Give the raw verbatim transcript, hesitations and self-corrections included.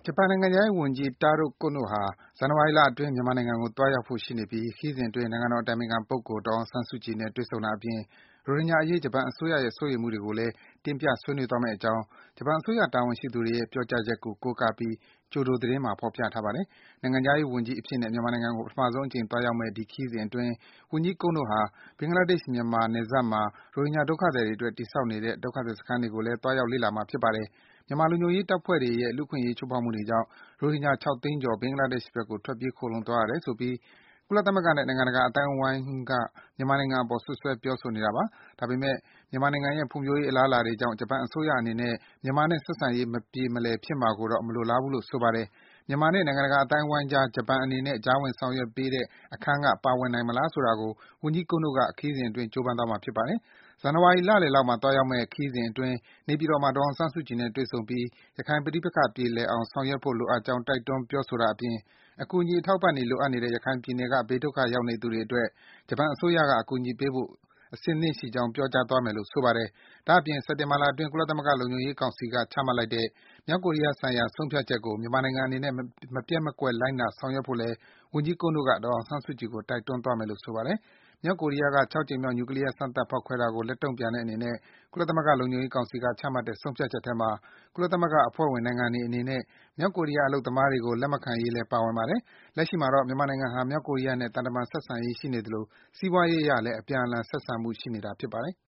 ဂျပန်နိုင်ငံခြားရေးဝန်ကြီး Taro Kono ဟာ ဇန်နဝါရီလအတွင်း မြန်မာနိုင်ငံကို သွားရောက်ဖို့ရှိနေပြီး ခရီးစဉ်အတွင်း နိုင်ငံတော်အတိုင်ပင်ခံပုဂ္ဂိုလ် ဒေါ်အောင်ဆန်းစုကြည်နဲ့ တွေ့ဆုံတာအပြင် ရိုဟင်ဂျာအရေး ဂျပန်အစိုးရရဲ့ စိုးရိမ်မှုတွေကိုလည်း တင်ပြ ဆွေးနွေးသွားမယ့်အကြောင်း ဂျပန်အစိုးရ တာဝန်ရှိသူတွေရဲ့ ပြောကြားချက်ကို ကိုးကားပြီး ကျိုဒိုသတင်းမှာ ဖော်ပြထားပါတယ်။ နိုင်ငံခြားရေးဝန်ကြီးအဖြစ်နဲ့ မြန်မာနိုင်ငံကို ပထမဆုံးအကြိမ် သွားရောက်မယ့် ဒီခရီးစဉ်အတွင်း ဝန်ကြီး Kono ဟာ ဘင်္ဂလားဒေ့ရှ်-မြန်မာ နယ်စပ်မှာ ရိုဟင်ဂျာဒုက္ခသည်တွေအတွက် တည်ဆောက်နေတဲ့ ဒုက္ခသည်စခန်းတွေကိုလည်း သွားရောက် လေ့လာမှာ ဖြစ်ပါတယ်။ မြန်မာလုံခြုံရေးတပ်ဖွဲ့တွေရဲ့ လူ့အခွင့်အရေး ချိုးဖောက်မှုတွေကြောင့် ရိုဟင်ဂျာ ၆ သိန်းကျော် ဘင်္ဂလားဒေ့ရှ်ဘက်ကို ထွက်ပြေး ခိုလှုံသွားရတယ်ဆိုပြီး ကုလသမဂ္ဂနဲ့ နိုင်ငံတကာ အသိုင်းဝိုင်းက မြန်မာနိုင်ငံအပေါ် စွပ်စွဲ ပြောဆိုနေတာပါ။ ဒါပေမယ့် မြန်မာနိုင်ငံရဲ့ ဖွံ့ဖြိုးရေး အလားအလာတွေကြောင့် ဂျပန်အစိုးရအနေနဲ့ မြန်မာနဲ့ ဆက်ဆံရေး မပြေမလည် ဖြစ်မှာကိုတော့ မလိုလားဘူးလို့ ဆိုပါတယ်။ မြန်မာနဲ့ နိုင်ငံတကာ အသိုင်းဝိုင်းကြား ဂျပန်အနေနဲ့ ကြားဝင် ဆောင်ရွက်ပေးတဲ့ အခန်းက ပါဝင်နိုင်မလား ဆိုတာကို ဝန်ကြီး Kono က ခရီးစဉ်အတွင်း ကြိုးပမ်းသွားမှာ ဖြစ်ပါတယ်။ ဇန်နဝါရီလလယ်လောက်မှာ သွားရောက်မယ့် ခရီးစဉ်အတွင်း နေပြည်တော်မှာ ဒေါ်အောင်ဆန်းစုကြည်နဲ့ တွေ့ဆုံပြီး ရခိုင်ပဋိပက္ခ ပြေလည်အောင် ဆောင်ရွက်ဖို့ လိုအပ်ကြောင်း တိုက်တွန်း ပြောဆိုတာအပြင် အကူအညီ အထောက်အပံ့တွေ လိုအပ်နေတဲ့ ရခိုင်ပြည်နယ်က ဘေးဒုက္ခရောက်နေသူတွေအတွက် ဂျပန်အစိုးရက အကူအညီပေးဖို့ အဆင်သင့်ရှိကြောင်း ပြောကြားသွားမယ်လို့ ဆိုပါတယ်။ ဒါ့အပြင် စက်တင်ဘာလအတွင်း ကုလသမဂ္ဂ လုံခြုံရေးကောင်စီက ချမှတ်လိုက်တဲ့ မြောက်ကိုရီးယားဆိုင်ရာ ဆုံးဖြတ်ချက်ကို မြန်မာနိုင်ငံအနေနဲ့ မပျက်မကွက် လိုက်နာ ဆောင်ရွက်ဖို့လည်း ဝန်ကြီး Kono က ဒေါ်အောင်ဆန်းစုကြည်ကို တိုက်တွန်းသွားမယ်လို့ ဆိုပါတယ်။ မြောက်ကိုရီးယားက ၆ ကြိမ်မြောက် နျူကလီးယား စမ်းသပ် ဖောက်ခွဲတာကို လက်တုံ့ပြန်တဲ့အနေနဲ့ ကုလသမဂ္ဂ လုံခြုံရေးကောင်စီက ချမှတ်တဲ့ ဆုံးဖြတ်ချက်ထဲမှာ ကုလသမဂ္ဂအဖွဲ့ဝင်နိုင်ငံတွေအနေနဲ့ မြောက်ကိုရီးယား အလုပ်သမားတွေကို လက်မခံရေးလည်း ပါဝင်ပါတယ်။ လက်ရှိမှာတော့ မြန်မာနိုင်ငံဟာ မြောက်ကိုရီးယားနဲ့ သံတမန်ဆက်ဆံရေး ရှိနေသလို စီးပွားရေးအရလည်း အပြန်အလှန် ဆက်ဆံမှု ရှိနေတာ ဖြစ်ပါတယ်